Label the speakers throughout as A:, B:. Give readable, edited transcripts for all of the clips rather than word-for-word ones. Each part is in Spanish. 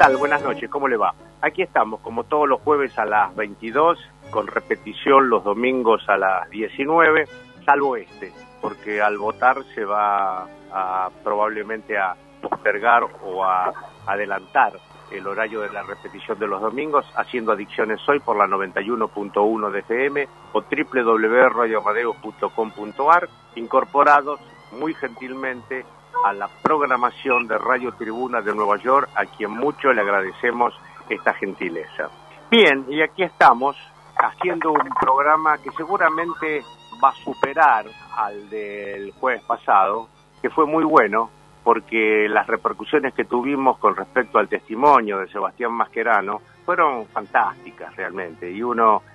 A: tal? Buenas noches, ¿cómo le va? Aquí estamos, como todos los jueves a las 22, con repetición los domingos a las 19, salvo porque al votar se va probablemente a postergar o a adelantar el horario de la repetición de los domingos, haciendo Adicciones Hoy por la 91.1 de FM o www.radioamadeus.com.ar, incorporados muy gentilmente a la programación de Radio Tribuna de Nueva York, a quien mucho le agradecemos esta gentileza. Bien, y aquí estamos haciendo un programa que seguramente va a superar al del jueves pasado, que fue muy bueno, porque las repercusiones que tuvimos con respecto al testimonio de Sebastián Mascherano fueron fantásticas realmente, y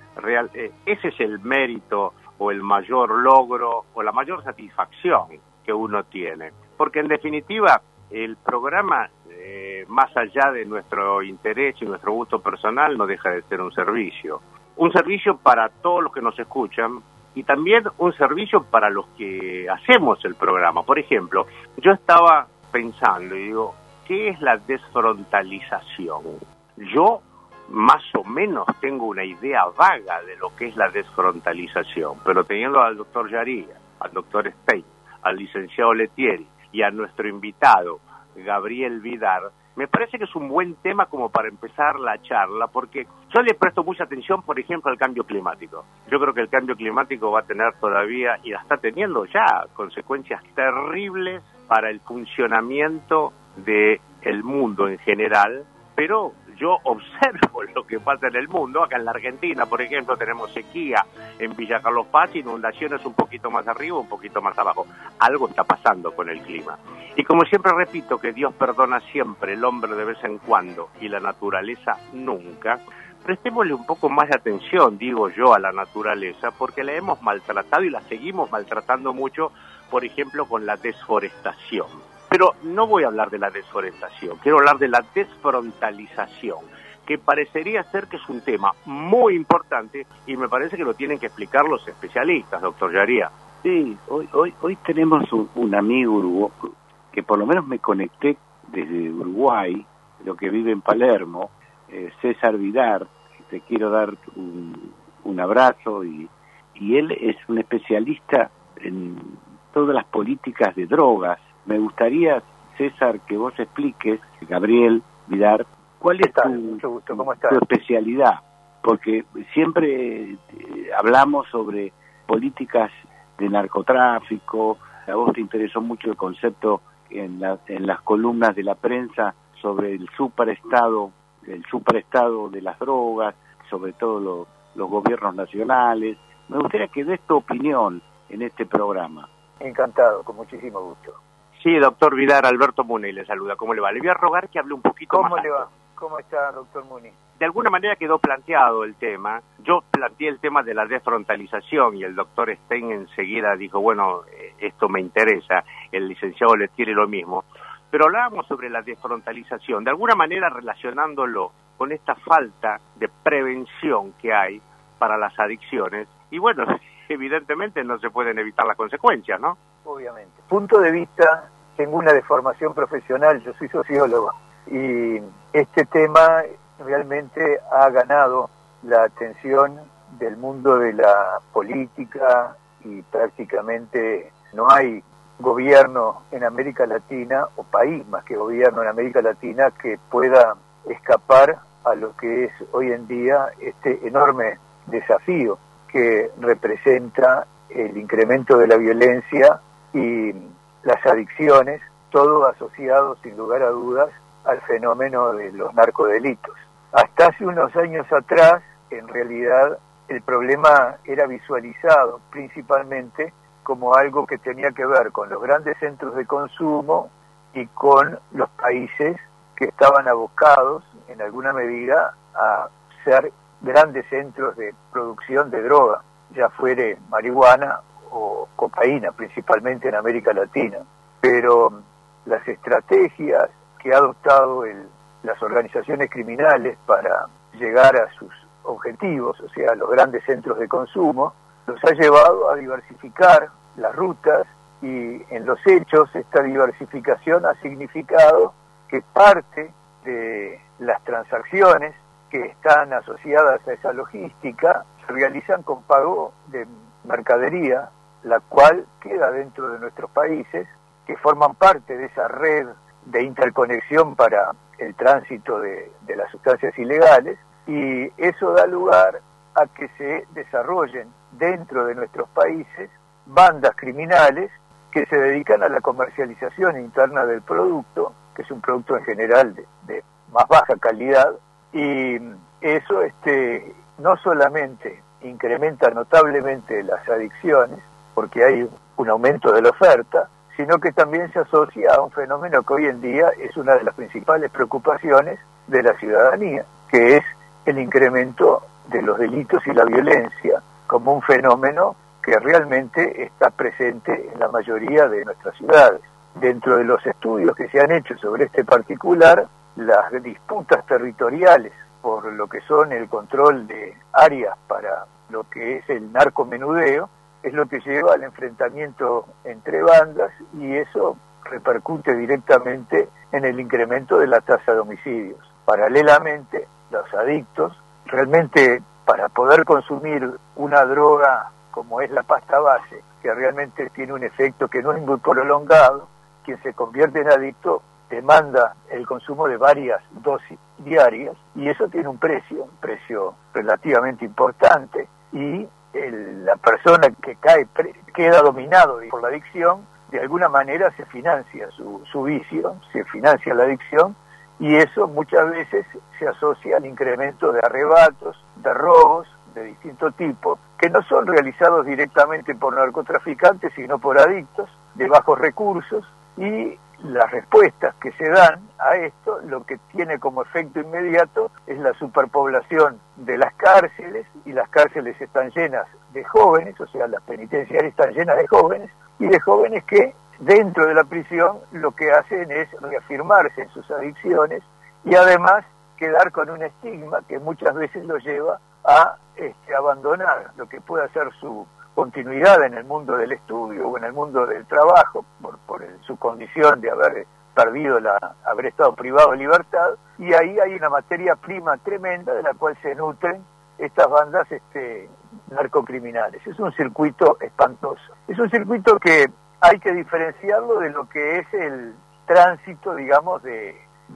A: ese es el mérito o el mayor logro o la mayor satisfacción que uno tiene, porque en definitiva el programa, más allá de nuestro interés y nuestro gusto personal, no deja de ser un servicio para todos los que nos escuchan y también un servicio para los que hacemos el programa. Por ejemplo, yo estaba pensando y digo, ¿qué es la desfrontalización? Yo más o menos tengo una idea vaga de lo que es la desfrontalización, pero teniendo al doctor Yaría, al doctor Stein, al licenciado Lettieri y a nuestro invitado Gabriel Vidar, me parece que es un buen tema como para empezar la charla, porque yo le presto mucha atención, por ejemplo, al cambio climático. Yo creo que el cambio climático va a tener todavía, y la está teniendo ya, consecuencias terribles para el funcionamiento del mundo en general, pero yo observo lo que pasa en el mundo. Acá en la Argentina, por ejemplo, tenemos sequía en Villa Carlos Paz, inundaciones un poquito más arriba, un poquito más abajo. Algo está pasando con el clima. Y como siempre repito que Dios perdona siempre, el hombre de vez en cuando y la naturaleza nunca, prestémosle un poco más de atención, digo yo, a la naturaleza, porque la hemos maltratado y la seguimos maltratando mucho, por ejemplo, con la desforestación. Pero no voy a hablar de la desforestación, quiero hablar de la desfrontalización, que parecería ser que es un tema muy importante y me parece que lo tienen que explicar los especialistas, doctor Yaría.
B: Sí, hoy tenemos un amigo uruguayo, que por lo menos me conecté desde Uruguay, lo que vive en Palermo, César Vidar. Te quiero dar un abrazo, y él es un especialista en todas las políticas de drogas. Me gustaría, César, que vos expliques, Gabriel Vidar, cuál es tu especialidad, porque siempre hablamos sobre políticas de narcotráfico. A vos te interesó mucho el concepto en las columnas de la prensa sobre el superestado de las drogas, sobre todo los gobiernos nacionales. Me gustaría que des tu opinión en este programa.
C: Encantado, con muchísimo gusto.
A: Sí, doctor Vidar, Alberto Muni le saluda. ¿Cómo le va? Le voy a rogar que hable un poquito más.
C: ¿Cómo le va? ¿Cómo está, doctor Muni?
A: De alguna manera quedó planteado el tema. Yo planteé el tema de la desfrontalización y el doctor Stein enseguida dijo, bueno, esto me interesa. El licenciado Lettieri lo mismo. Pero hablábamos sobre la desfrontalización, de alguna manera relacionándolo con esta falta de prevención que hay para las adicciones. Y bueno, evidentemente no se pueden evitar las consecuencias, ¿no?
C: Obviamente. Punto de vista, tengo una deformación profesional, yo soy sociólogo, y este tema realmente ha ganado la atención del mundo de la política, y prácticamente no hay gobierno en América Latina, o país más que gobierno en América Latina, que pueda escapar a lo que es hoy en día este enorme desafío que representa el incremento de la violencia y las adicciones, todo asociado sin lugar a dudas al fenómeno de los narcodelitos. Hasta hace unos años atrás, en realidad, el problema era visualizado principalmente como algo que tenía que ver con los grandes centros de consumo y con los países que estaban abocados, en alguna medida, a ser grandes centros de producción de droga, ya fuere marihuana o cocaína, principalmente en América Latina. Pero las estrategias que ha adoptado las organizaciones criminales para llegar a sus objetivos, o sea, los grandes centros de consumo, los ha llevado a diversificar las rutas, y en los hechos esta diversificación ha significado que parte de las transacciones que están asociadas a esa logística se realizan con pago de mercadería, la cual queda dentro de nuestros países, que forman parte de esa red de interconexión para el tránsito de las sustancias ilegales, y eso da lugar a que se desarrollen dentro de nuestros países bandas criminales que se dedican a la comercialización interna del producto, que es un producto en general de más baja calidad, y eso no solamente incrementa notablemente las adicciones, porque hay un aumento de la oferta, sino que también se asocia a un fenómeno que hoy en día es una de las principales preocupaciones de la ciudadanía, que es el incremento de los delitos y la violencia como un fenómeno que realmente está presente en la mayoría de nuestras ciudades. Dentro de los estudios que se han hecho sobre este particular, las disputas territoriales por lo que son el control de áreas para lo que es el narcomenudeo, es lo que lleva al enfrentamiento entre bandas, y eso repercute directamente en el incremento de la tasa de homicidios. Paralelamente, los adictos, realmente para poder consumir una droga como es la pasta base, que realmente tiene un efecto que no es muy prolongado, quien se convierte en adicto demanda el consumo de varias dosis diarias, y eso tiene un precio relativamente importante, y la persona que queda dominado por la adicción, de alguna manera se financia su vicio, se financia la adicción, y eso muchas veces se asocia al incremento de arrebatos, de robos de distinto tipo, que no son realizados directamente por narcotraficantes, sino por adictos de bajos recursos, y las respuestas que se dan a esto, lo que tiene como efecto inmediato es la superpoblación de las cárceles, y las cárceles están llenas de jóvenes, o sea, las penitenciarias están llenas de jóvenes, y de jóvenes que dentro de la prisión lo que hacen es reafirmarse en sus adicciones, y además quedar con un estigma que muchas veces los lleva a abandonar lo que pueda ser su continuidad en el mundo del estudio o en el mundo del trabajo por su condición de haber haber estado privado de libertad, y ahí hay una materia prima tremenda de la cual se nutren estas bandas narcocriminales. Es un circuito espantoso, es un circuito que hay que diferenciarlo de lo que es el tránsito, digamos, de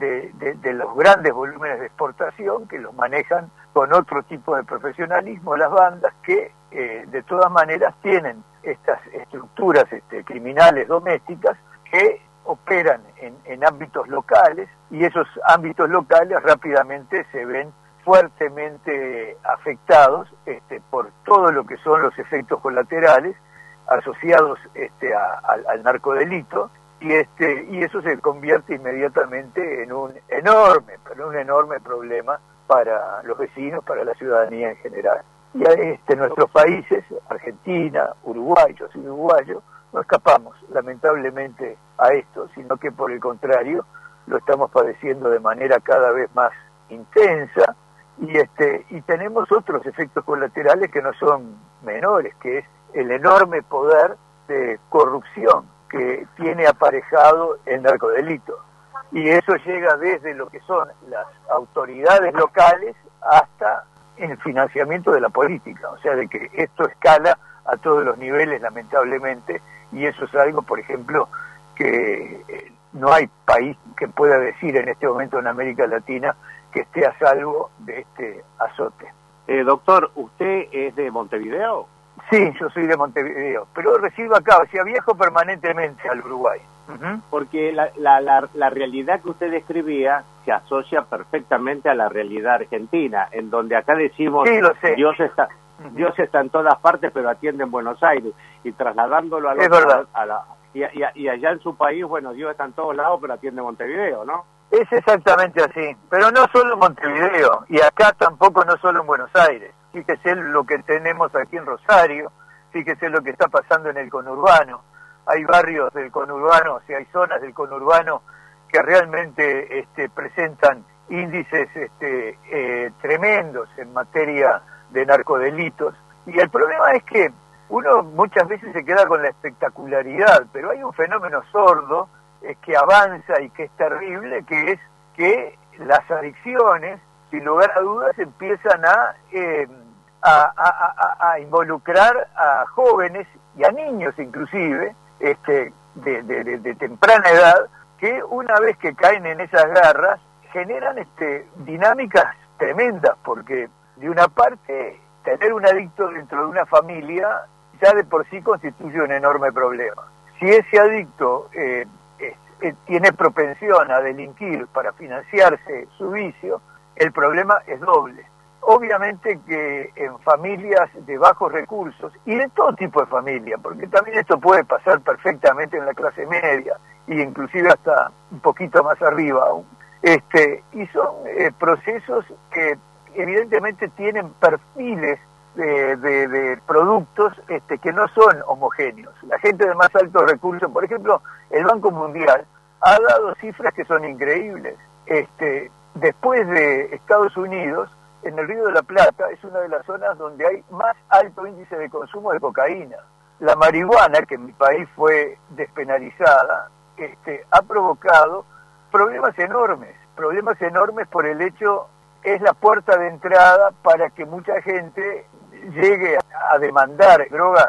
C: los grandes volúmenes de exportación, que los manejan con otro tipo de profesionalismo las bandas, que de todas maneras tienen estas estructuras criminales domésticas que operan en ámbitos locales, y esos ámbitos locales rápidamente se ven fuertemente afectados por todo lo que son los efectos colaterales asociados al narcodelito, y eso se convierte inmediatamente en un enorme problema para los vecinos, para la ciudadanía en general. Y nuestros países, Argentina, Uruguay, yo soy uruguayo, no escapamos lamentablemente a esto, sino que por el contrario lo estamos padeciendo de manera cada vez más intensa, y tenemos otros efectos colaterales que no son menores, que es el enorme poder de corrupción que tiene aparejado el narcodelito, y eso llega desde lo que son las autoridades locales hasta el financiamiento de la política, o sea, de que esto escala a todos los niveles lamentablemente, y eso es algo, por ejemplo, que no hay país que pueda decir en este momento en América Latina que esté a salvo de este azote.
A: Doctor, ¿usted es de Montevideo?
C: Sí, yo soy de Montevideo, pero resido acá, o sea, viajo permanentemente al Uruguay. Uh-huh.
A: Porque la realidad que usted describía se asocia perfectamente a la realidad argentina, en donde acá decimos,
C: sí, lo sé.
A: Dios está en todas partes, pero atiende en Buenos Aires, y trasladándolo y allá en su país, bueno, Dios está en todos lados, pero atiende Montevideo, ¿no?
C: Es exactamente así, pero no solo en Montevideo, y acá tampoco no solo en Buenos Aires. Fíjese lo que tenemos aquí en Rosario, fíjese lo que está pasando en el conurbano. Hay barrios del conurbano, o sea, hay zonas del conurbano que realmente presentan índices tremendos en materia de narcodelitos. Y el problema es que uno muchas veces se queda con la espectacularidad, pero hay un fenómeno sordo que avanza y que es terrible, que es que las adicciones, sin lugar a dudas, empiezan a involucrar a jóvenes y a niños inclusive, de temprana edad, que una vez que caen en esas garras, generan dinámicas tremendas, porque de una parte, tener un adicto dentro de una familia ya de por sí constituye un enorme problema. Si ese adicto tiene propensión a delinquir para financiarse su vicio, el problema es doble. Obviamente que en familias de bajos recursos, y de todo tipo de familia, porque también esto puede pasar perfectamente en la clase media, e inclusive hasta un poquito más arriba aún, y son procesos que evidentemente tienen perfiles de productos que no son homogéneos. La gente de más altos recursos, por ejemplo, el Banco Mundial ha dado cifras que son increíbles. Después de Estados Unidos, en el Río de la Plata es una de las zonas donde hay más alto índice de consumo de cocaína. La marihuana, que en mi país fue despenalizada, ha provocado problemas enormes por el hecho, es la puerta de entrada para que mucha gente llegue a demandar drogas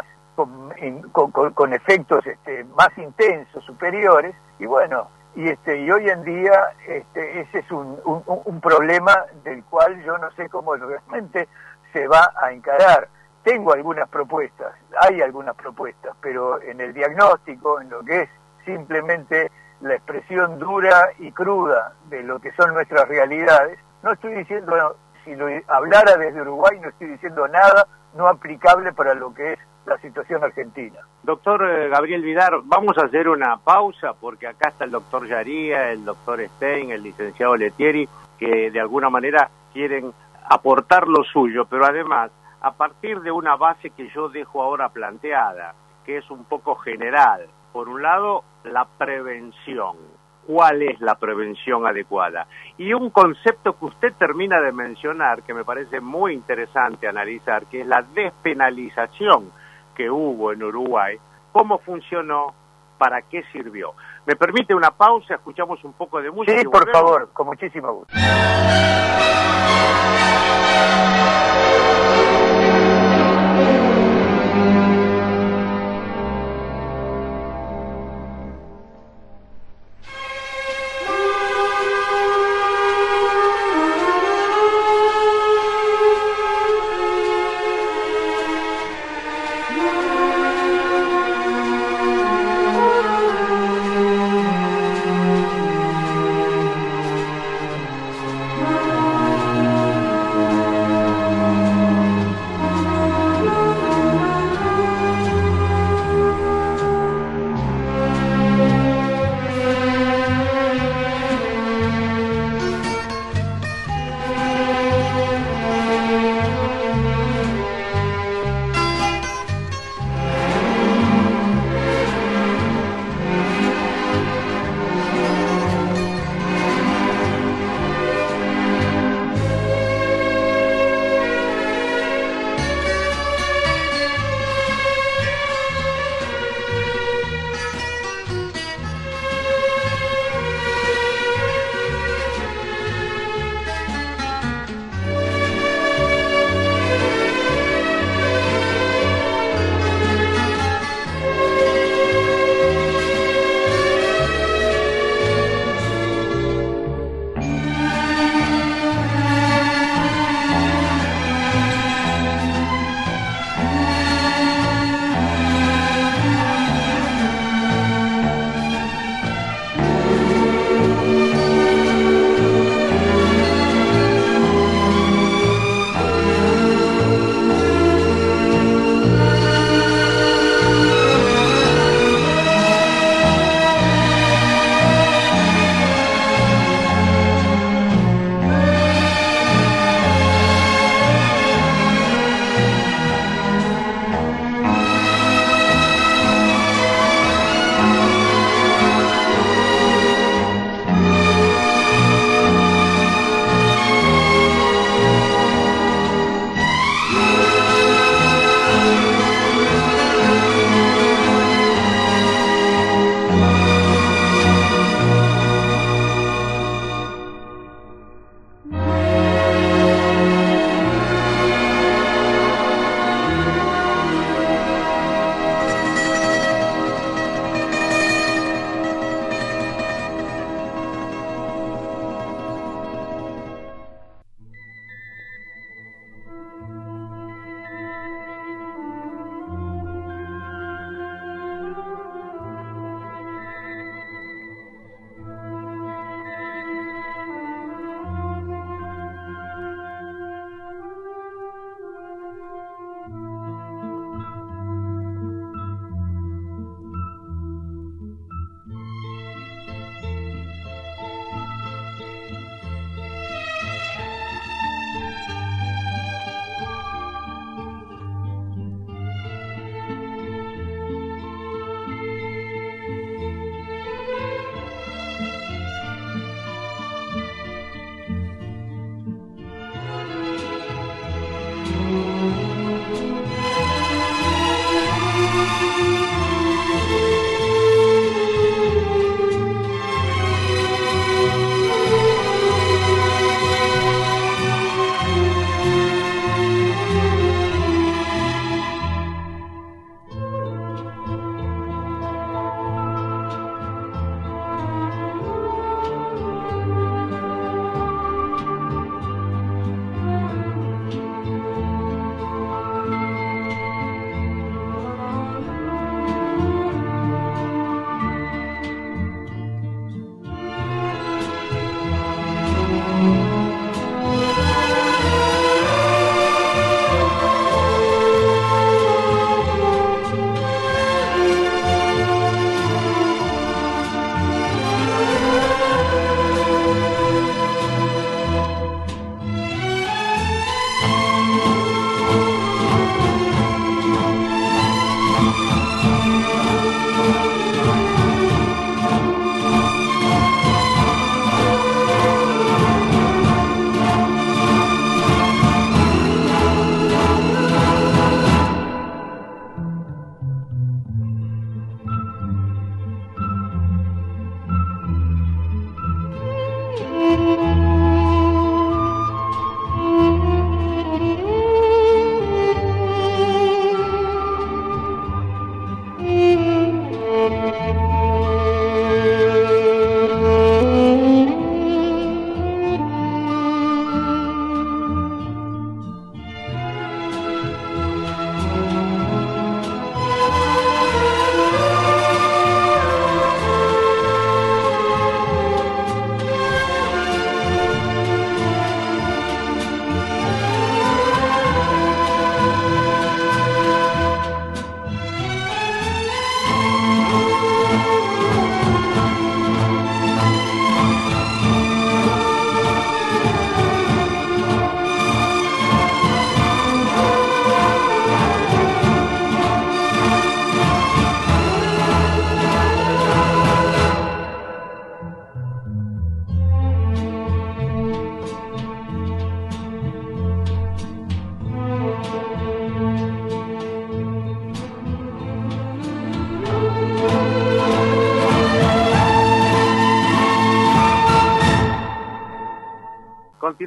C: con efectos más intensos, superiores, y bueno, y hoy en día ese es un problema del cual yo no sé cómo realmente se va a encarar. Tengo algunas propuestas, hay algunas propuestas, pero en el diagnóstico, en lo que es simplemente la expresión dura y cruda de lo que son nuestras realidades, no estoy diciendo, si lo hablara desde Uruguay, no estoy diciendo nada no aplicable para lo que es la situación argentina.
A: Doctor Gabriel Vidar, vamos a hacer una pausa porque acá está el doctor Yaría, el doctor Stein, el licenciado Letieri, que de alguna manera quieren aportar lo suyo, pero además, a partir de una base que yo dejo ahora planteada, que es un poco general. Por un lado, la prevención. ¿Cuál es la prevención adecuada? Y un concepto que usted termina de mencionar, que me parece muy interesante analizar, que es la despenalización que hubo en Uruguay. ¿Cómo funcionó? ¿Para qué sirvió? ¿Me permite una pausa? Escuchamos un poco de música.
C: Sí, por favor, con muchísimo gusto.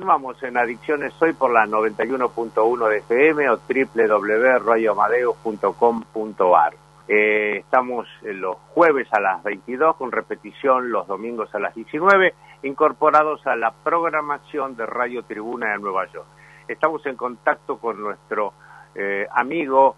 A: transformamos en Adicciones Hoy por la 91.1 de FM o www.radioamadeus.com.ar. Estamos los jueves a las 22, con repetición los domingos a las 19, incorporados a la programación de Radio Tribuna de Nueva York. Estamos en contacto con nuestro amigo,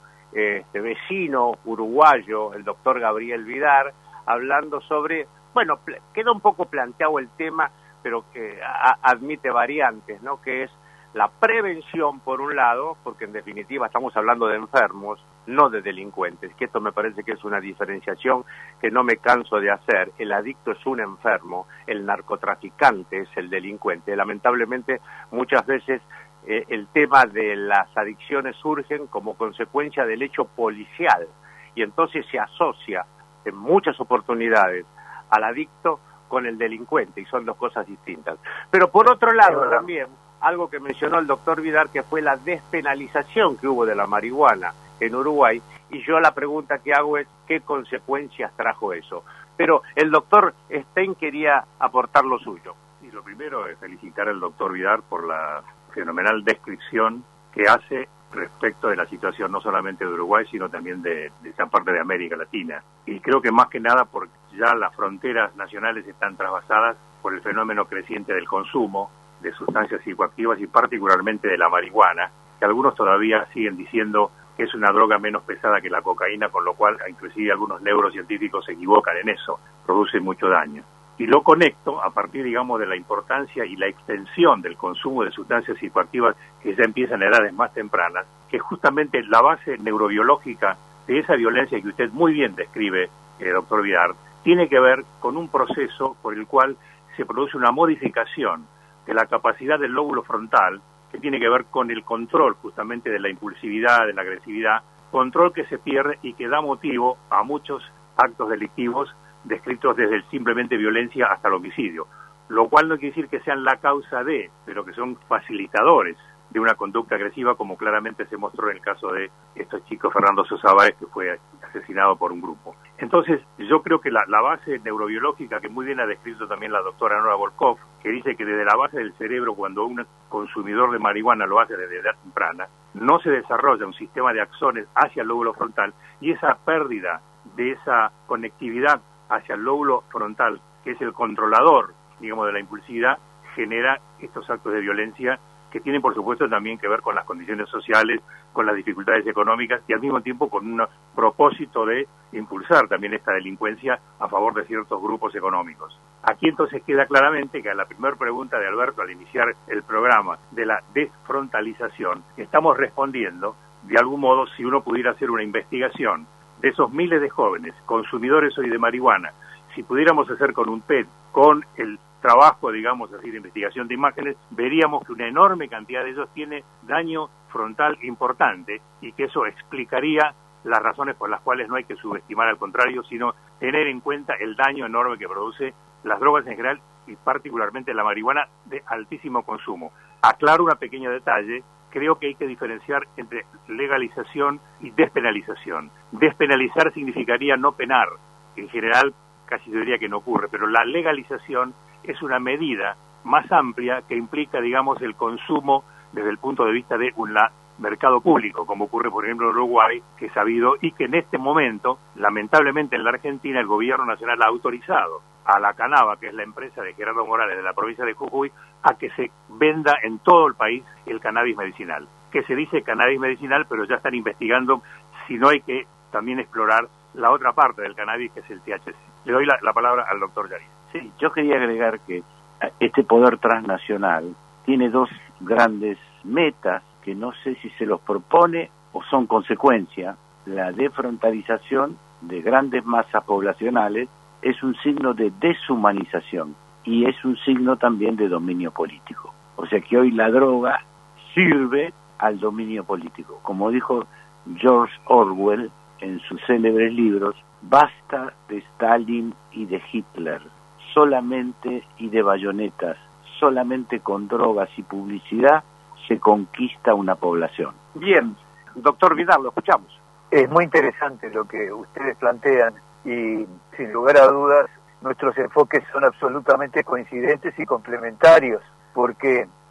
A: vecino uruguayo, el doctor Gabriel Vidar, hablando sobre, bueno, queda un poco planteado el tema, pero que admite variantes, ¿no? Que es la prevención, por un lado, porque en definitiva estamos hablando de enfermos, no de delincuentes, que esto me parece que es una diferenciación que no me canso de hacer. El adicto es un enfermo, el narcotraficante es el delincuente. Lamentablemente, muchas veces el tema de las adicciones surgen como consecuencia del hecho policial, y entonces se asocia en muchas oportunidades al adicto con el delincuente, y son dos cosas distintas. Pero por otro lado también, algo que mencionó el doctor Vidar, que fue la despenalización que hubo de la marihuana en Uruguay, y yo la pregunta que hago es, ¿qué consecuencias trajo eso? Pero el doctor Stein quería aportar lo suyo.
D: Y lo primero es felicitar al doctor Vidar por la fenomenal descripción que hace respecto de la situación no solamente de Uruguay, sino también de esa parte de América Latina. Y creo que más que nada porque ya las fronteras nacionales están trasvasadas por el fenómeno creciente del consumo de sustancias psicoactivas y particularmente de la marihuana, que algunos todavía siguen diciendo que es una droga menos pesada que la cocaína, con lo cual inclusive algunos neurocientíficos se equivocan en eso, produce mucho daño. Y lo conecto a partir, digamos, de la importancia y la extensión del consumo de sustancias psicoactivas que ya empiezan en edades más tempranas, que justamente la base neurobiológica de esa violencia que usted muy bien describe, doctor Vidar, tiene que ver con un proceso por el cual se produce una modificación de la capacidad del lóbulo frontal, que tiene que ver con el control justamente de la impulsividad, de la agresividad, control que se pierde y que da motivo a muchos actos delictivos descritos desde simplemente violencia hasta el homicidio, lo cual no quiere decir que sean la causa de, pero que son facilitadores de una conducta agresiva, como claramente se mostró en el caso de estos chicos, Fernando Sosa Báez, que fue asesinado por un grupo. Entonces, yo creo que la base neurobiológica, que muy bien ha descrito también la doctora Nora Volkov, que dice que desde la base del cerebro, cuando un consumidor de marihuana lo hace desde edad temprana, no se desarrolla un sistema de axones hacia el lóbulo frontal, y esa pérdida de esa conectividad hacia el lóbulo frontal, que es el controlador, digamos, de la impulsividad, genera estos actos de violencia que tienen, por supuesto, también que ver con las condiciones sociales, con las dificultades económicas y al mismo tiempo con un propósito de impulsar también esta delincuencia a favor de ciertos grupos económicos. Aquí entonces queda claramente que a la primera pregunta de Alberto al iniciar el programa de la desfrontalización, estamos respondiendo, de algún modo, si uno pudiera hacer una investigación de esos miles de jóvenes consumidores hoy de marihuana, si pudiéramos hacer con un PET, con el trabajo, digamos así, de investigación de imágenes, veríamos que una enorme cantidad de ellos tiene daño frontal importante y que eso explicaría las razones por las cuales no hay que subestimar, al contrario, sino tener en cuenta el daño enorme que produce las drogas en general y particularmente la marihuana de altísimo consumo. Aclaro un pequeño detalle. Creo que hay que diferenciar entre legalización y despenalización. Despenalizar significaría no penar. En general, casi yo diría que no ocurre, pero la legalización es una medida más amplia que implica, digamos, el consumo desde el punto de vista de un mercado público, como ocurre, por ejemplo, en Uruguay, que es sabido, y que en este momento, lamentablemente en la Argentina, el gobierno nacional ha autorizado a la Canava, que es la empresa de Gerardo Morales de la provincia de Jujuy, a que se venda en todo el país el cannabis medicinal. Que se dice cannabis medicinal, pero ya están investigando si no hay que también explorar la otra parte del cannabis, que es el THC. Le doy la palabra al doctor Yaris.
B: Sí, yo quería agregar que este poder transnacional tiene dos grandes metas que no sé si se los propone o son consecuencia. La desfrontalización de grandes masas poblacionales es un signo de deshumanización y es un signo también de dominio político. O sea que hoy la droga sirve al dominio político. Como dijo George Orwell en sus célebres libros, basta de Stalin y de Hitler, solamente y de bayonetas, solamente con drogas y publicidad se conquista una población.
A: Bien, doctor Vidal, lo escuchamos.
C: Es muy interesante lo que ustedes plantean y, sin lugar a dudas, nuestros enfoques son absolutamente coincidentes y complementarios, porque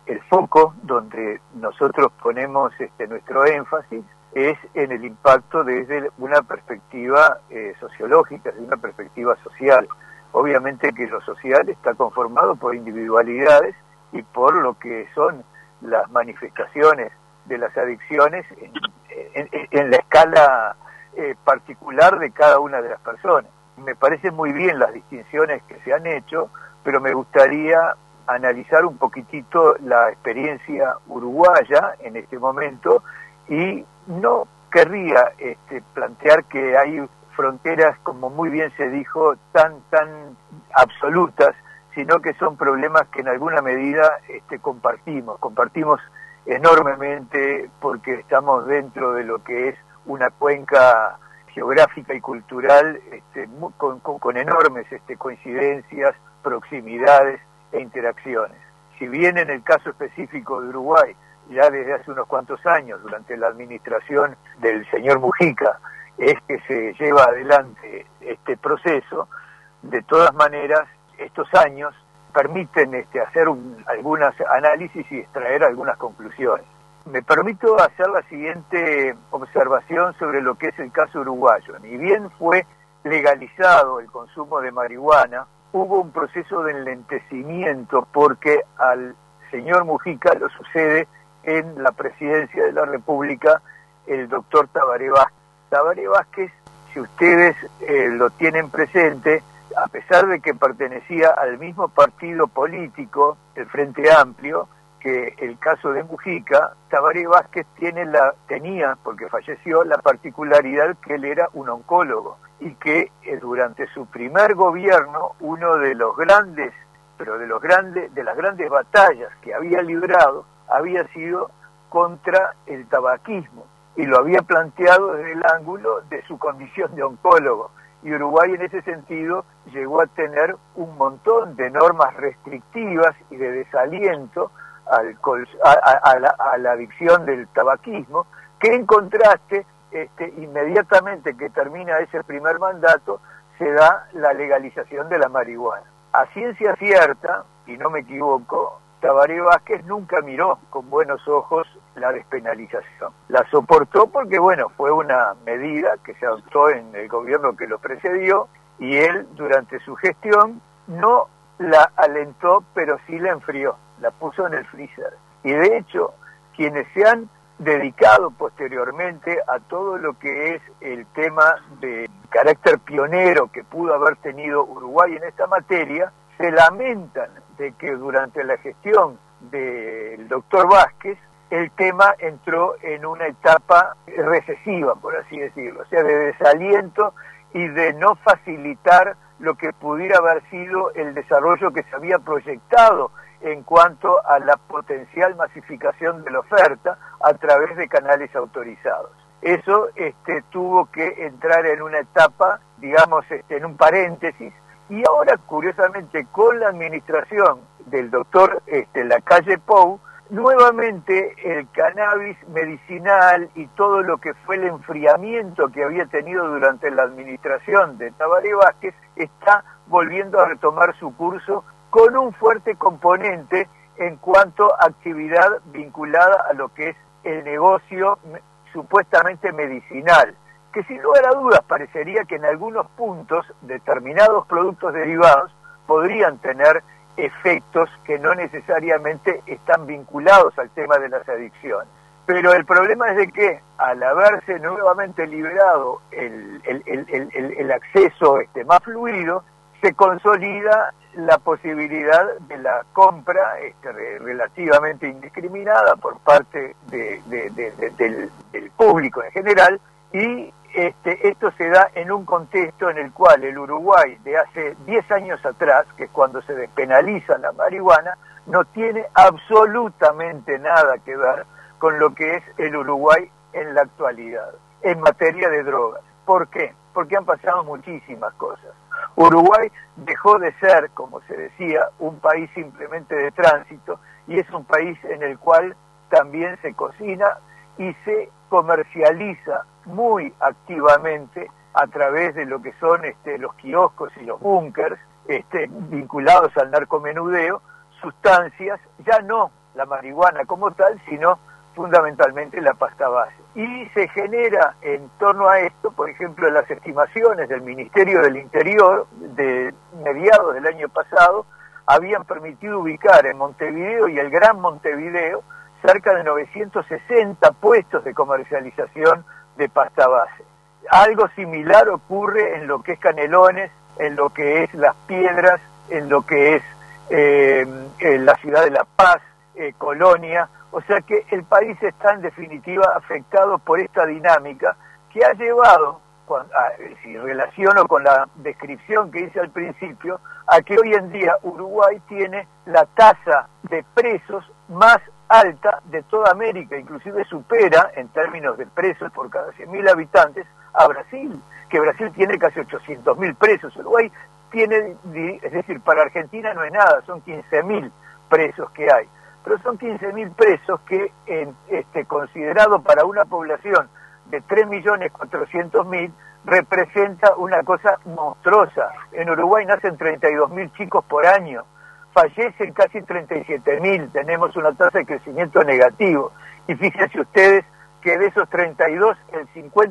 C: el foco donde nosotros ponemos nuestro énfasis es en el impacto desde una perspectiva sociológica, desde una perspectiva social. Obviamente que lo social está conformado por individualidades y por lo que son las manifestaciones de las adicciones en la escala particular de cada una de las personas. Me parecen muy bien las distinciones que se han hecho, pero me gustaría analizar un poquitito la experiencia uruguaya en este momento, y no querría plantear que hay fronteras, como muy bien se dijo, tan absolutas, sino que son problemas que en alguna medida compartimos enormemente, porque estamos dentro de lo que es una cuenca geográfica y cultural con enormes coincidencias, proximidades e interacciones. Si bien en el caso específico de Uruguay, ya desde hace unos cuantos años, durante la administración del señor Mujica, es que se lleva adelante este proceso, de todas maneras, estos años permiten hacer algunos análisis y extraer algunas conclusiones. Me permito hacer la siguiente observación sobre lo que es el caso uruguayo. Ni bien fue legalizado el consumo de marihuana, hubo un proceso de enlentecimiento porque al señor Mujica lo sucede en la presidencia de la República el doctor Tabaré Vázquez. Tabaré Vázquez, si ustedes lo tienen presente, a pesar de que pertenecía al mismo partido político, el Frente Amplio, que el caso de Mujica, Tabaré Vázquez tenía, porque falleció, la particularidad que él era un oncólogo y que durante su primer gobierno, uno de los grandes, de las grandes batallas que había librado, había sido contra el tabaquismo, y lo había planteado desde el ángulo de su condición de oncólogo. Y Uruguay en ese sentido llegó a tener un montón de normas restrictivas y de desaliento a la adicción del tabaquismo, que en contraste, inmediatamente que termina ese primer mandato, se da la legalización de la marihuana. A ciencia cierta, y no me equivoco, Tabaré Vázquez nunca miró con buenos ojos la despenalización. La soportó porque, fue una medida que se adoptó en el gobierno que lo precedió, y él, durante su gestión, no la alentó, pero sí la enfrió, la puso en el freezer. Y de hecho, quienes se han dedicado posteriormente a todo lo que es el tema de carácter pionero que pudo haber tenido Uruguay en esta materia, se lamentan de que durante la gestión del doctor Vázquez el tema entró en una etapa recesiva, por así decirlo, o sea, de desaliento y de no facilitar lo que pudiera haber sido el desarrollo que se había proyectado en cuanto a la potencial masificación de la oferta a través de canales autorizados. Eso tuvo que entrar en una etapa, digamos, en un paréntesis, y ahora, curiosamente, con la administración del doctor Lacalle Pou, nuevamente el cannabis medicinal y todo lo que fue el enfriamiento que había tenido durante la administración de Tabaré Vázquez está volviendo a retomar su curso con un fuerte componente en cuanto a actividad vinculada a lo que es el negocio supuestamente medicinal, que sin lugar a dudas parecería que en algunos puntos determinados productos derivados podrían tener efectos que no necesariamente están vinculados al tema de las adicciones. Pero el problema es de que al haberse nuevamente liberado el acceso más fluido, se consolida la posibilidad de la compra relativamente indiscriminada por parte del público en general, y esto se da en un contexto en el cual el Uruguay de hace 10 años atrás, que es cuando se despenaliza la marihuana, no tiene absolutamente nada que ver con lo que es el Uruguay en la actualidad, en materia de drogas. ¿Por qué? Porque han pasado muchísimas cosas. Uruguay dejó de ser, como se decía, un país simplemente de tránsito, y es un país en el cual también se cocina y se comercializa muy activamente a través de lo que son los kioscos y los búnkers vinculados al narcomenudeo, sustancias ya no la marihuana como tal, sino fundamentalmente la pasta base. Y se genera en torno a esto, por ejemplo, las estimaciones del Ministerio del Interior de mediados del año pasado habían permitido ubicar en Montevideo y el Gran Montevideo cerca de 960 puestos de comercialización de pasta base. Algo similar ocurre en lo que es Canelones, en lo que es Las Piedras, en lo que es en la ciudad de La Paz, Colonia. O sea que el país está en definitiva afectado por esta dinámica que ha llevado, si relaciono con la descripción que hice al principio, a que hoy en día Uruguay tiene la tasa de presos más alta de toda América, inclusive supera en términos de presos por cada 100.000 habitantes a Brasil, que Brasil tiene casi 800.000 presos. Uruguay tiene, es decir, para Argentina no es nada, son 15.000 presos que hay. Pero son 15.000 presos que, considerado para una población de 3.400.000, representa una cosa monstruosa. En Uruguay nacen 32.000 chicos por año, fallecen casi 37.000, tenemos una tasa de crecimiento negativo. Y fíjense ustedes que de esos 32, el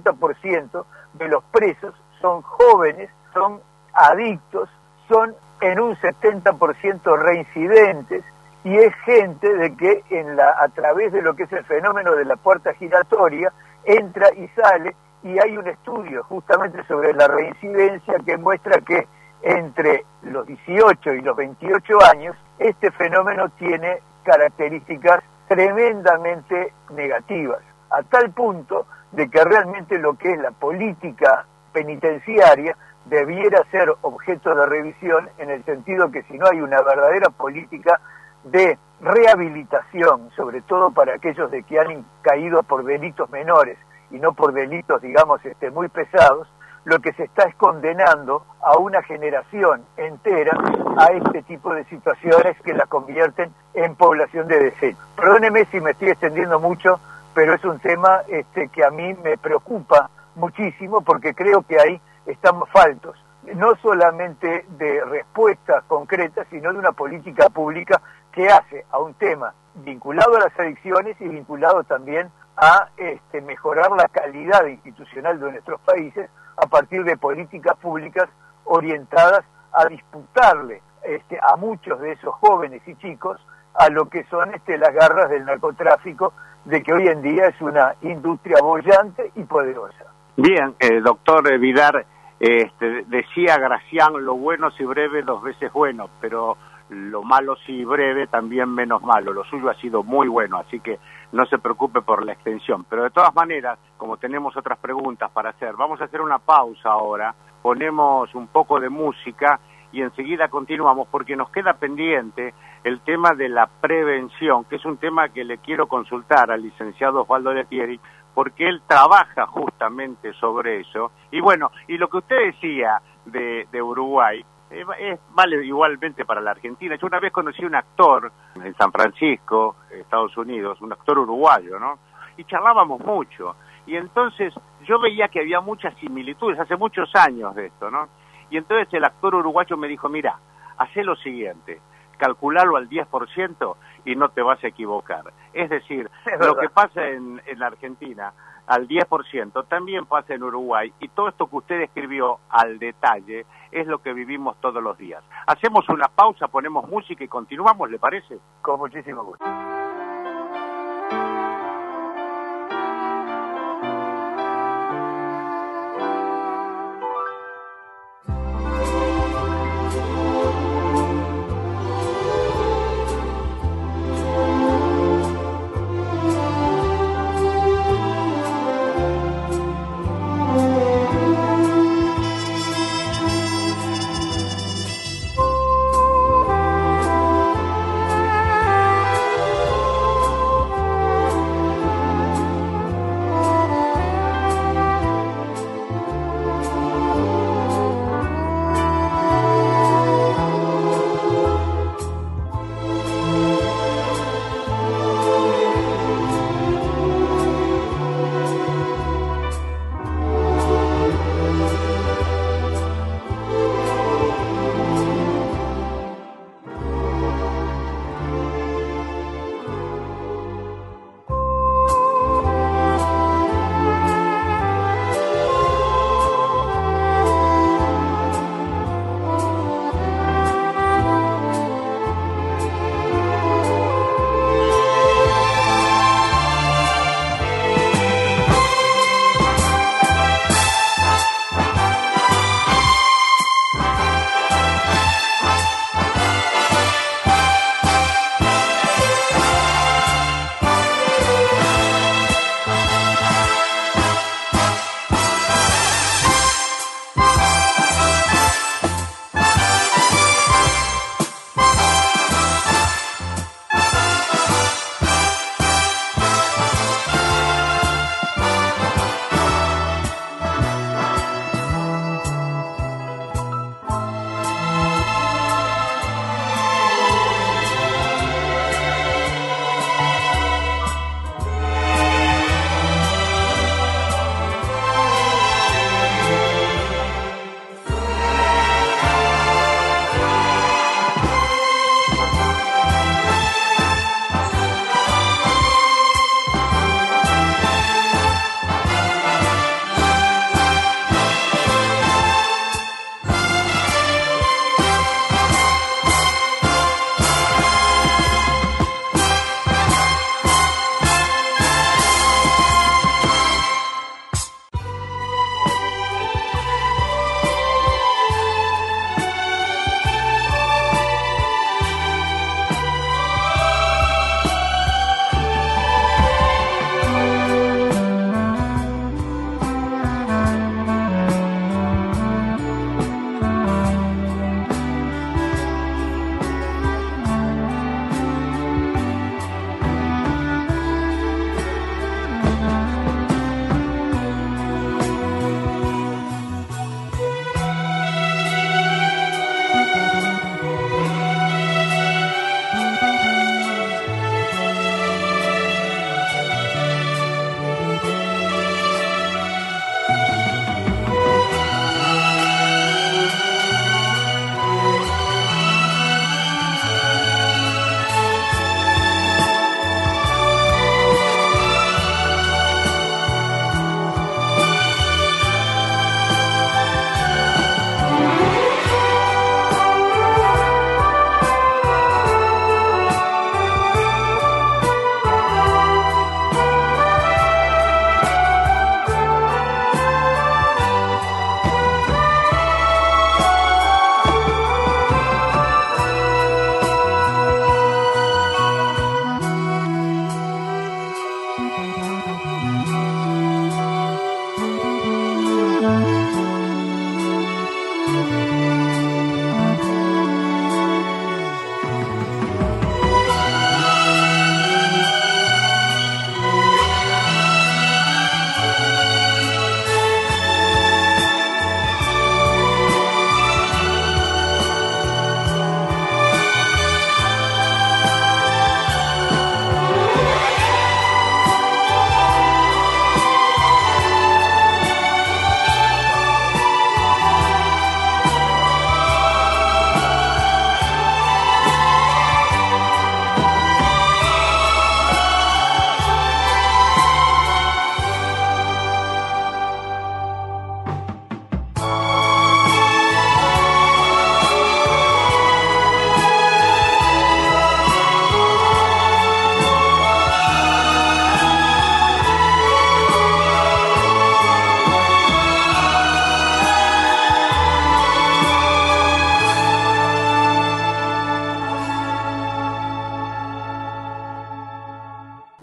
C: 50% de los presos son jóvenes, son adictos, son en un 70% reincidentes, y es gente de que a través de lo que es el fenómeno de la puerta giratoria entra y sale, y hay un estudio justamente sobre la reincidencia que muestra que entre los 18 y los 28 años este fenómeno tiene características tremendamente negativas, a tal punto de que realmente lo que es la política penitenciaria debiera ser objeto de revisión, en el sentido que si no hay una verdadera política de rehabilitación, sobre todo para aquellos de que han caído por delitos menores y no por delitos, digamos, muy pesados, lo que se está es condenando a una generación entera a este tipo de situaciones que la convierten en población de desecho. Perdóneme si me estoy extendiendo mucho, pero es un tema que a mí me preocupa muchísimo, porque creo que ahí estamos faltos, no solamente de respuestas concretas, sino de una política pública que hace a un tema vinculado a las adicciones y vinculado también a mejorar la calidad institucional de nuestros países a partir de políticas públicas orientadas a disputarle a muchos de esos jóvenes y chicos a lo que son las garras del narcotráfico, de que hoy en día es una industria boyante y poderosa.
A: Bien, doctor Vidar, decía Gracián, lo bueno si breve 2 veces bueno, pero lo malo si breve también menos malo. Lo suyo ha sido muy bueno, así que no se preocupe por la extensión. Pero de todas maneras, como tenemos otras preguntas para hacer, vamos a hacer una pausa ahora, ponemos un poco de música y enseguida continuamos, porque nos queda pendiente el tema de la prevención, que es un tema que le quiero consultar al licenciado Osvaldo de Pieri, porque él trabaja justamente sobre eso. Y bueno, y lo que usted decía de Uruguay, vale igualmente para la Argentina. Yo una vez conocí a un actor en San Francisco, Estados Unidos, un actor uruguayo, ¿no? Y charlábamos mucho. Y entonces yo veía que había muchas similitudes, hace muchos años de esto, ¿no? Y entonces el actor uruguayo me dijo, mira, hacé lo siguiente, calculalo al 10% y no te vas a equivocar. Es decir, lo que pasa en la Argentina al 10% también pasa en Uruguay, y todo esto que usted describió al detalle es lo que vivimos todos los días. Hacemos una pausa, ponemos música y continuamos, ¿le parece?
C: Con muchísimo gusto.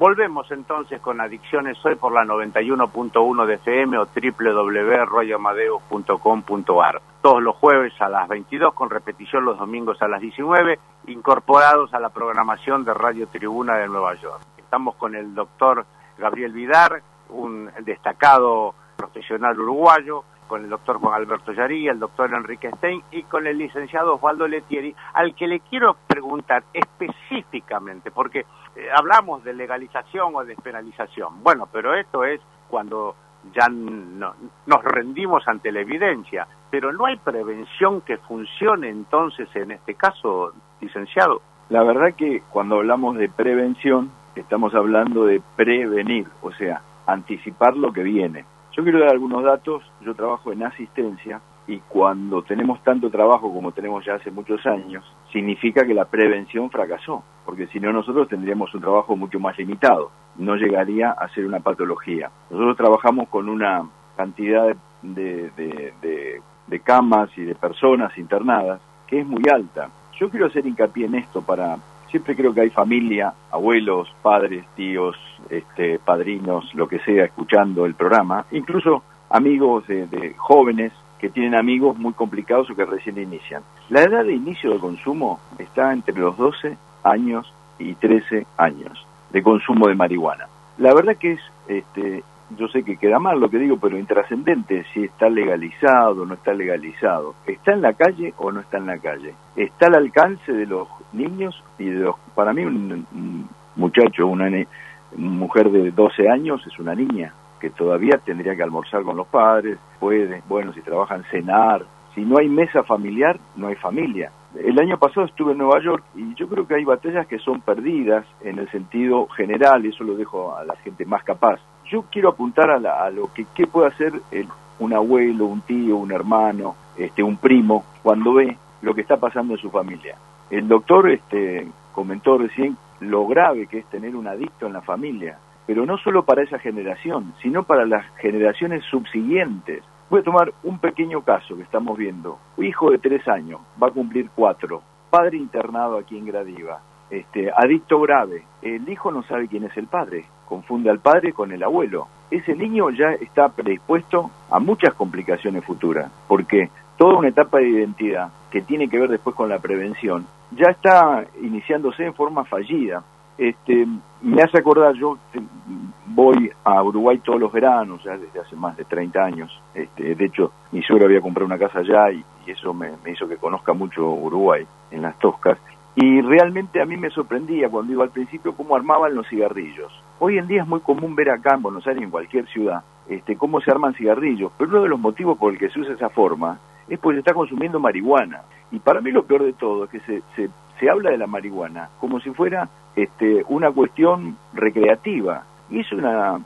A: Volvemos entonces con Adicciones Hoy por la 91.1 de FM o www.royamadeus.com.ar. Todos los jueves a las 22, con repetición los domingos a las 19, incorporados a la programación de Radio Tribuna de Nueva York. Estamos con el doctor Gabriel Vidar, un destacado profesional uruguayo, con el doctor Juan Alberto Yarí, el doctor Enrique Stein y con el licenciado Osvaldo Lettieri, al que le quiero preguntar específicamente, porque hablamos de legalización o despenalización. Bueno, pero esto es cuando ya nos rendimos ante la evidencia, pero ¿no hay prevención que funcione entonces en este caso, licenciado?
E: La verdad que cuando hablamos de prevención, estamos hablando de prevenir, o sea, anticipar lo que viene. Yo quiero dar algunos datos. Yo trabajo en asistencia y cuando tenemos tanto trabajo como tenemos ya hace muchos años, significa que la prevención fracasó, porque si no nosotros tendríamos un trabajo mucho más limitado, no llegaría a ser una patología. Nosotros trabajamos con una cantidad de camas y de personas internadas que es muy alta. Yo quiero hacer hincapié en esto siempre creo que hay familia, abuelos, padres, tíos, padrinos, lo que sea, escuchando el programa, incluso amigos de jóvenes que tienen amigos muy complicados o que recién inician. La edad de inicio de consumo está entre los 12 años y 13 años de consumo de marihuana. La verdad que es, yo sé que queda mal lo que digo, pero intrascendente si está legalizado o no está legalizado. ¿Está en la calle o no está en la calle? ¿Está al alcance de los niños y de los... Para mí un muchacho, una mujer de 12 años es una niña que todavía tendría que almorzar con los padres, puede, bueno, si trabajan, cenar. Si no hay mesa familiar, no hay familia. El año pasado estuve en Nueva York y yo creo que hay batallas que son perdidas en el sentido general, eso lo dejo a la gente más capaz. Yo quiero apuntar a lo que qué puede hacer un abuelo, un tío, un hermano, un primo, cuando ve lo que está pasando en su familia. El doctor comentó recién lo grave que es tener un adicto en la familia, pero no solo para esa generación, sino para las generaciones subsiguientes. Voy a tomar un pequeño caso que estamos viendo. Un hijo de 3 años, va a cumplir 4, padre internado aquí en Gradiva, adicto grave. El hijo no sabe quién es el padre, confunde al padre con el abuelo. Ese niño ya está predispuesto a muchas complicaciones futuras, porque toda una etapa de identidad que tiene que ver después con la prevención ya está iniciándose en forma fallida. Me hace acordar, yo voy a Uruguay todos los veranos, ya desde hace más de 30 años. De hecho, mi suegro había comprado una casa allá y eso me hizo que conozca mucho Uruguay, en las Toscas. Y realmente a mí me sorprendía cuando iba al principio cómo armaban los cigarrillos. Hoy en día es muy común ver acá en Buenos Aires, en cualquier ciudad, cómo se arman cigarrillos. Pero uno de los motivos por el que se usa esa forma es porque se está consumiendo marihuana. Y para mí lo peor de todo es que se habla de la marihuana como si fuera una cuestión recreativa. Y es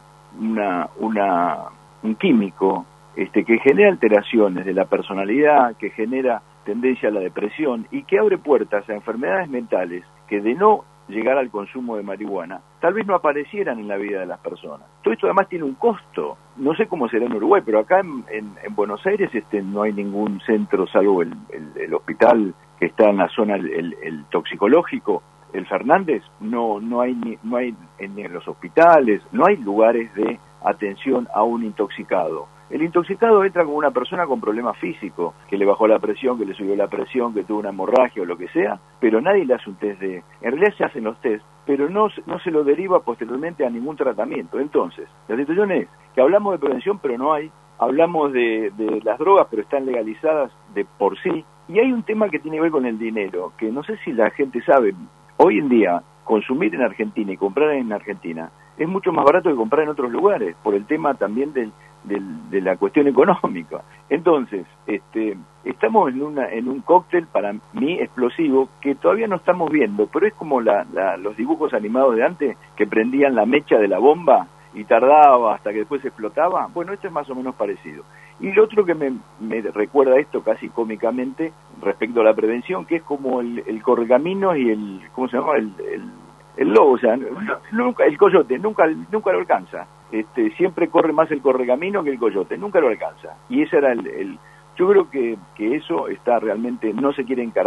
E: un químico que genera alteraciones de la personalidad, que genera tendencia a la depresión y que abre puertas a enfermedades mentales que de no llegar al consumo de marihuana tal vez no aparecieran en la vida de las personas. Todo esto además tiene un costo. No sé cómo será en Uruguay, pero acá en Buenos Aires no hay ningún centro, salvo el hospital que está en la zona, el toxicológico, el Fernández. No hay en los hospitales, no hay lugares de atención a un intoxicado. El intoxicado entra como una persona con problemas físicos, que le bajó la presión, que le subió la presión, que tuvo una hemorragia o lo que sea, pero nadie le hace un test en realidad se hacen los test, pero no se lo deriva posteriormente a ningún tratamiento. Entonces, la situación es que hablamos de prevención, pero no hay. Hablamos de las drogas, pero están legalizadas de por sí. Y hay un tema que tiene que ver con el dinero, que no sé si la gente sabe. Hoy en día, consumir en Argentina y comprar en Argentina es mucho más barato que comprar en otros lugares, por el tema también de la cuestión económica. Entonces, estamos en un cóctel para mí explosivo que todavía no estamos viendo, pero es como los dibujos animados de antes que prendían la mecha de la bomba y tardaba hasta que después explotaba. Bueno, esto es más o menos parecido. Y lo otro que me recuerda esto casi cómicamente respecto a la prevención, que es como el correcaminos y el, ¿cómo se llama? El lobo, o sea, nunca, el coyote, nunca lo alcanza. Siempre corre más el correcamino que el coyote, nunca lo alcanza. Y ese era yo creo que eso está realmente, no se quiere encarar.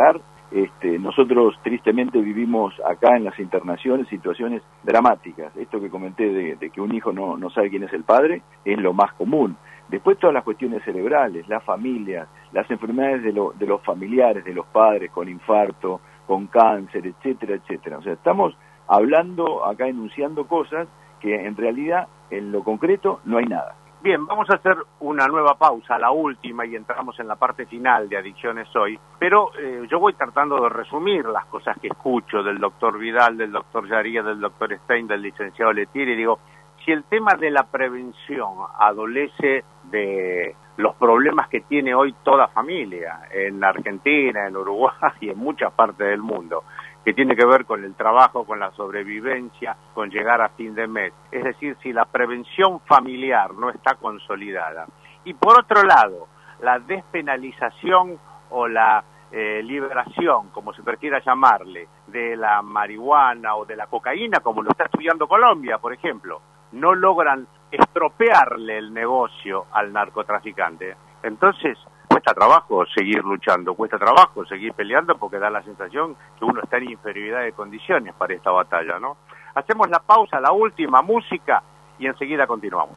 E: nosotros tristemente vivimos acá en las internaciones situaciones dramáticas. Esto que comenté de que un hijo no sabe quién es el padre es lo más común. Después todas las cuestiones cerebrales, las familias, las enfermedades de los familiares, de los padres con infarto, con cáncer, etcétera, etcétera. O sea, estamos hablando acá, enunciando cosas que en realidad en lo concreto no hay nada.
A: Bien, vamos a hacer una nueva pausa, la última, y entramos en la parte final de Adicciones Hoy, pero yo voy tratando de resumir las cosas que escucho del doctor Vidal, del doctor Yaría, del doctor Stein, del licenciado Letieri, y digo, si el tema de la prevención adolece de los problemas que tiene hoy toda familia, en Argentina, en Uruguay y en muchas partes del mundo, que tiene que ver con el trabajo, con la sobrevivencia, con llegar a fin de mes. Es decir, si la prevención familiar no está consolidada. Y por otro lado, la despenalización o la liberación, como se prefiera llamarle, de la marihuana o de la cocaína, como lo está estudiando Colombia, por ejemplo, no logran estropearle el negocio al narcotraficante. Entonces, cuesta trabajo seguir luchando, cuesta trabajo seguir peleando porque da la sensación que uno está en inferioridad de condiciones para esta batalla, ¿no? Hacemos la pausa, la última música y enseguida continuamos.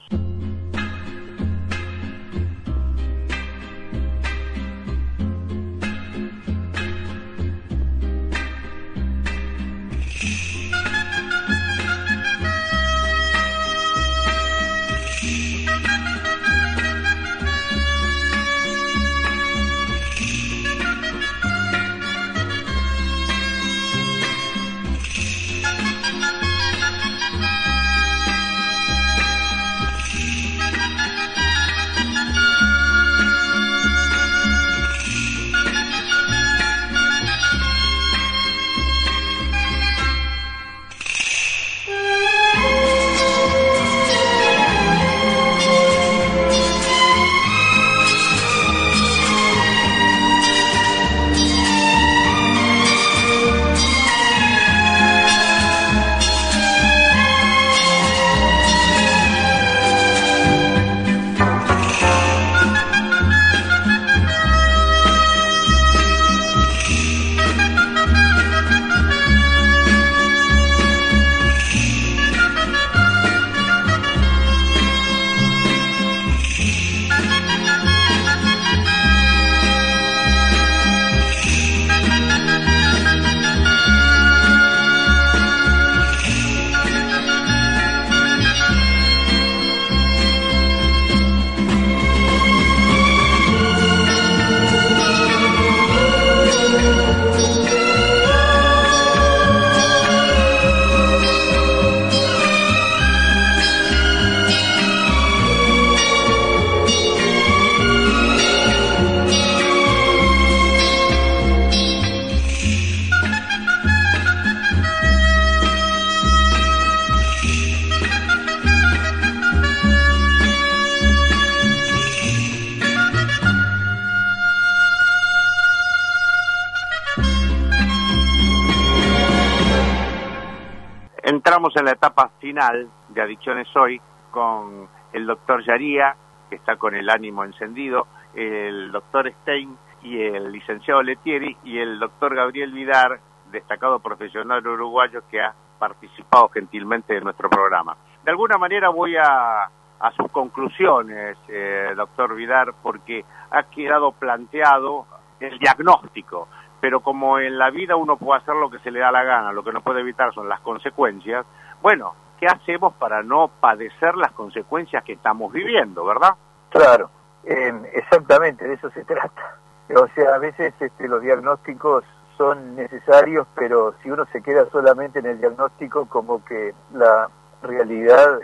A: Entramos en la etapa final de Adicciones Hoy con el doctor Yaría, que está con el ánimo encendido, el doctor Stein y el licenciado Letieri y el doctor Gabriel Vidar, destacado profesional uruguayo que ha participado gentilmente de nuestro programa. De alguna manera voy a sus conclusiones, doctor Vidar, porque ha quedado planteado el diagnóstico. Pero como en la vida uno puede hacer lo que se le da la gana, lo que no puede evitar son las consecuencias, bueno, ¿qué hacemos para no padecer las consecuencias que estamos viviendo, verdad?
C: Claro, exactamente, de eso se trata. O sea, a veces los diagnósticos son necesarios, pero si uno se queda solamente en el diagnóstico, como que la realidad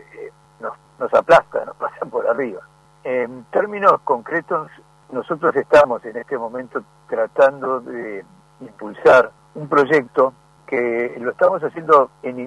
C: nos aplasta, nos pasa por arriba. En términos concretos, nosotros estamos en este momento tratando de impulsar un proyecto que lo estamos haciendo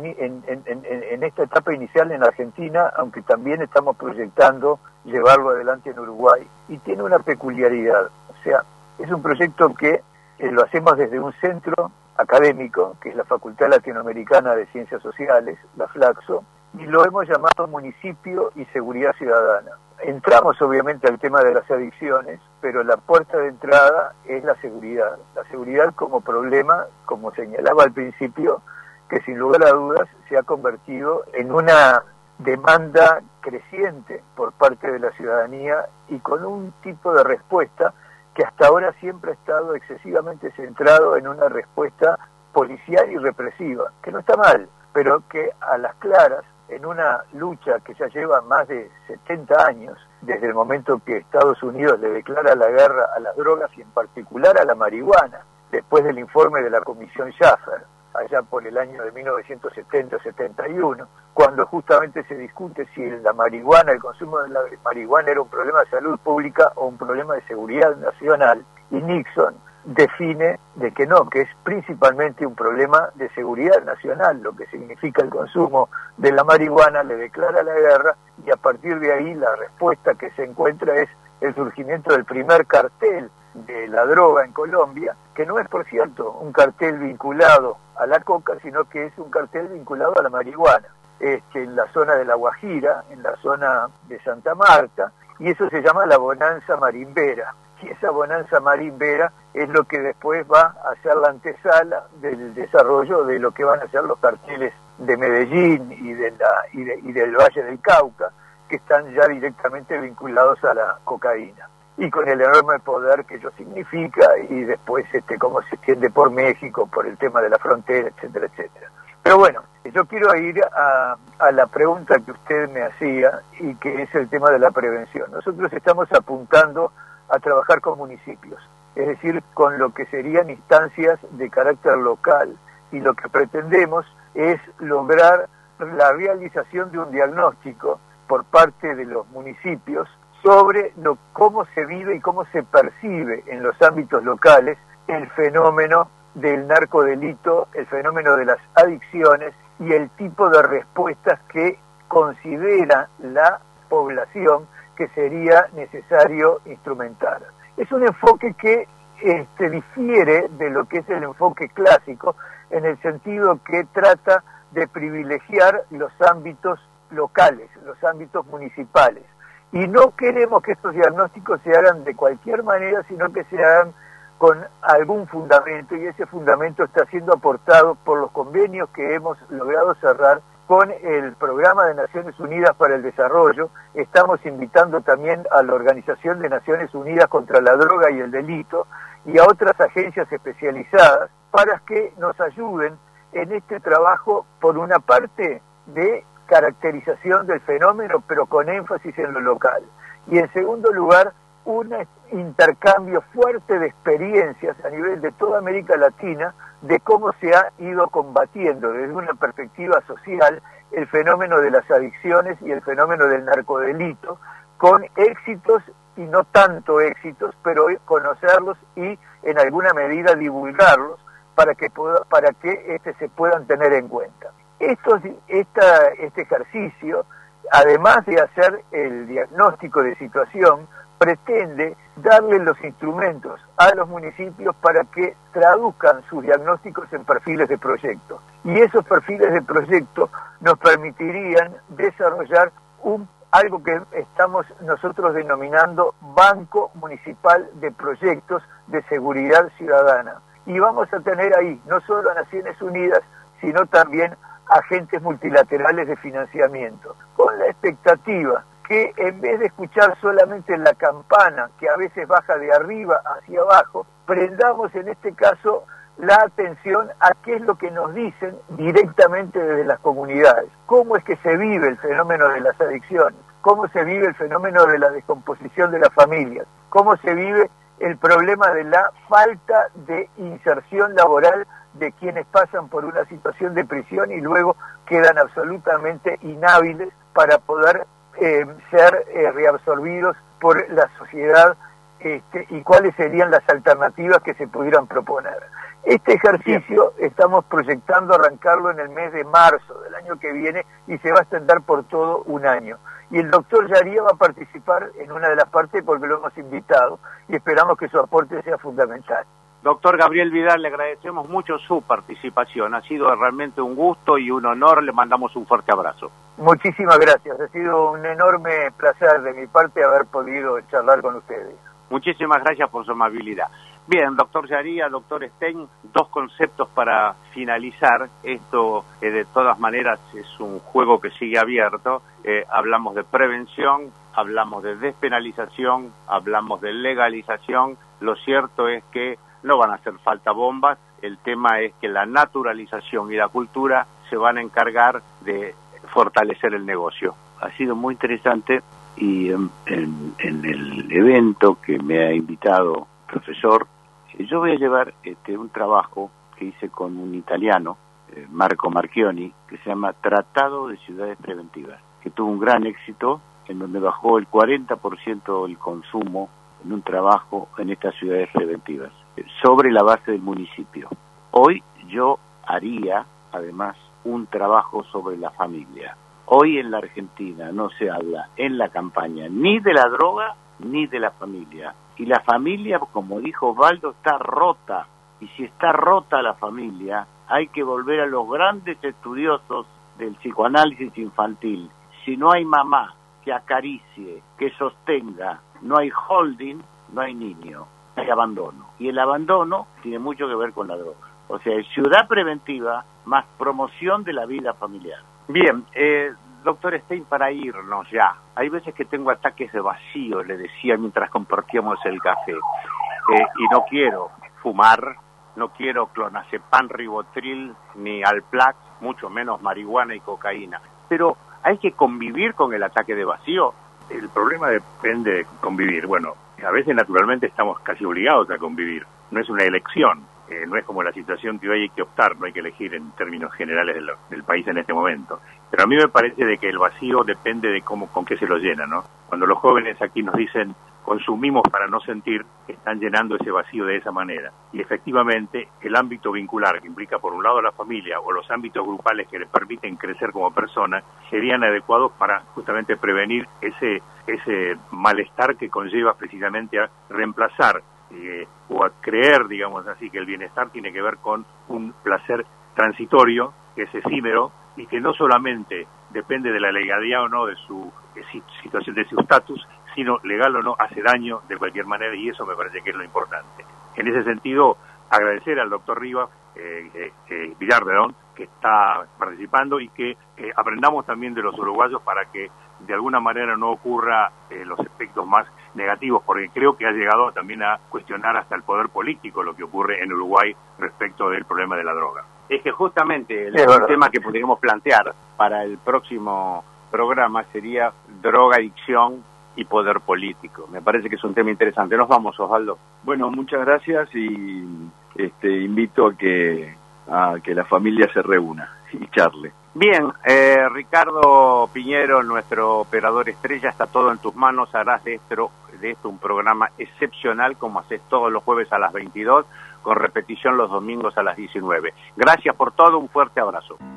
C: en esta etapa inicial en Argentina, aunque también estamos proyectando llevarlo adelante en Uruguay. Y tiene una peculiaridad, o sea, es un proyecto que lo hacemos desde un centro académico, que es la Facultad Latinoamericana de Ciencias Sociales, la FLACSO, y lo hemos llamado Municipio y Seguridad Ciudadana. entramos obviamente al tema de las adicciones, pero la puerta de entrada es la seguridad. La seguridad como problema, como señalaba al principio, que sin lugar a dudas se ha convertido en una demanda creciente por parte de la ciudadanía y con un tipo de respuesta que hasta ahora siempre ha estado excesivamente centrado en una respuesta policial y represiva, que no está mal, pero que a las claras, en una lucha que ya lleva más de 70 años, desde el momento que Estados Unidos le declara la guerra a las drogas y en particular a la marihuana, después del informe de la Comisión Schaffer, allá por el año de 1970-71, cuando justamente se discute si la marihuana, el consumo de la marihuana era un problema de salud pública o un problema de seguridad nacional, y Nixon define de que no, que es principalmente un problema de seguridad nacional, lo que significa el consumo de la marihuana, le declara la guerra, y a partir de ahí la respuesta que se encuentra es el surgimiento del primer cartel de la droga en Colombia, que no es, por cierto, un cartel vinculado a la coca, sino que es un cartel vinculado a la marihuana, en la zona de La Guajira, en la zona de Santa Marta, y eso se llama la bonanza marimbera. Y esa bonanza marimbera es lo que después va a ser la antesala del desarrollo de lo que van a ser los carteles de Medellín y del Valle del Cauca, que están ya directamente vinculados a la cocaína, y con el enorme poder que ello significa, y después cómo se extiende por México, por el tema de la frontera, etcétera, etcétera. Pero bueno, yo quiero ir a la pregunta que usted me hacía, y que es el tema de la prevención. Nosotros estamos apuntando a trabajar con municipios, es decir, con lo que serían instancias de carácter local, y lo que pretendemos es lograr la realización de un diagnóstico por parte de los municipios sobre cómo se vive y cómo se percibe en los ámbitos locales el fenómeno del narcodelito, el fenómeno de las adicciones y el tipo de respuestas que considera la población que sería necesario instrumentar. Es un enfoque que difiere de lo que es el enfoque clásico, en el sentido que trata de privilegiar los ámbitos locales, los ámbitos municipales. Y no queremos que estos diagnósticos se hagan de cualquier manera, sino que se hagan con algún fundamento, y ese fundamento está siendo aportado por los convenios que hemos logrado cerrar con el Programa de Naciones Unidas para el Desarrollo. Estamos invitando también a la Organización de Naciones Unidas contra la Droga y el Delito y a otras agencias especializadas para que nos ayuden en este trabajo, por una parte, de caracterización del fenómeno, pero con énfasis en lo local. Y en segundo lugar, un intercambio fuerte de experiencias a nivel de toda América Latina de cómo se ha ido combatiendo desde una perspectiva social el fenómeno de las adicciones y el fenómeno del narcodelito, con éxitos y no tanto éxitos, pero conocerlos y en alguna medida divulgarlos para que se puedan tener en cuenta. Este ejercicio, además de hacer el diagnóstico de situación, pretende darle los instrumentos a los municipios para que traduzcan sus diagnósticos en perfiles de proyecto. Y esos perfiles de proyecto nos permitirían desarrollar algo que estamos nosotros denominando Banco Municipal de Proyectos de Seguridad Ciudadana. Y vamos a tener ahí no solo a Naciones Unidas, sino también agentes multilaterales de financiamiento, con la expectativa que en vez de escuchar solamente la campana que a veces baja de arriba hacia abajo, prendamos en este caso la atención a qué es lo que nos dicen directamente desde las comunidades, cómo es que se vive el fenómeno de las adicciones, cómo se vive el fenómeno de la descomposición de las familias, cómo se vive el problema de la falta de inserción laboral de quienes pasan por una situación de prisión y luego quedan absolutamente inhábiles para poder ser reabsorbidos por la sociedad, y cuáles serían las alternativas que se pudieran proponer. Este ejercicio estamos proyectando arrancarlo en el mes de marzo del año que viene y se va a extender por todo un año. Y el doctor Yaría va a participar en una de las partes porque lo hemos invitado y esperamos que su aporte sea fundamental.
A: Doctor Gabriel Vidal, le agradecemos mucho su participación. Ha sido realmente un gusto y un honor. Le mandamos un fuerte abrazo.
C: Muchísimas gracias, ha sido un enorme placer de mi parte haber podido charlar con ustedes.
A: Muchísimas gracias por su amabilidad. Bien, doctor Yaría, doctor Stein, dos conceptos para finalizar. Esto, de todas maneras, es un juego que sigue abierto. Hablamos de prevención, hablamos de despenalización, hablamos de legalización. Lo cierto es que no van a hacer falta bombas. El tema es que la naturalización y la cultura se van a encargar de fortalecer el negocio.
B: Ha sido muy interesante y en el evento que me ha invitado el profesor, yo voy a llevar un trabajo que hice con un italiano, Marco Marchioni, que se llama Tratado de Ciudades Preventivas, que tuvo un gran éxito, en donde bajó el 40% el consumo en un trabajo en estas ciudades preventivas, sobre la base del municipio. Hoy yo haría, además, un trabajo sobre la familia. Hoy en la Argentina no se habla en la campaña ni de la droga ni de la familia. Y la familia, como dijo Osvaldo, está rota. Y si está rota la familia, hay que volver a los grandes estudiosos del psicoanálisis infantil. Si no hay mamá que acaricie, que sostenga, no hay holding, no hay niño, hay abandono. Y el abandono tiene mucho que ver con la droga. O sea, es ciudad preventiva más promoción de la vida familiar.
A: Bien, doctor Stein, para irnos ya. Hay veces que tengo ataques de vacío, le decía mientras compartíamos el café. Y no quiero fumar, no quiero clonazepam, ribotril, ni Alplax, mucho menos marihuana y cocaína. Pero hay que convivir con el ataque de vacío.
D: El problema depende de convivir. Bueno, a veces naturalmente estamos casi obligados a convivir. No es una elección. No es como la situación que hoy hay que optar, no hay que elegir en términos generales del país en este momento. Pero a mí me parece de que el vacío depende de con qué se lo llena, ¿no? Cuando los jóvenes aquí nos dicen consumimos para no sentir, están llenando ese vacío de esa manera. Y efectivamente el ámbito vincular, que implica por un lado la familia o los ámbitos grupales que les permiten crecer como personas, serían adecuados para justamente prevenir ese malestar que conlleva precisamente a reemplazar o a creer, digamos así, que el bienestar tiene que ver con un placer transitorio, que es efímero, y que no solamente depende de la legalidad o no de su situación, de su estatus, sino legal o no, hace daño de cualquier manera, y eso me parece que es lo importante. En ese sentido, agradecer al doctor Rivas, Villar, que está participando y que aprendamos también de los uruguayos para que de alguna manera no ocurra los efectos más negativos, porque creo que ha llegado también a cuestionar hasta el poder político lo que ocurre en Uruguay respecto del problema de la droga.
A: Es que justamente el tema que podríamos plantear para el próximo programa sería droga, adicción y poder político. Me parece que es un tema interesante. Nos vamos, Osvaldo.
E: Bueno, muchas gracias y invito a que la familia se reúna y charle.
A: Bien, Ricardo Piñero, nuestro operador estrella, está todo en tus manos. Harás de esto un programa excepcional, como haces todos los jueves a las 22, con repetición los domingos a las 19. Gracias por todo, un fuerte abrazo.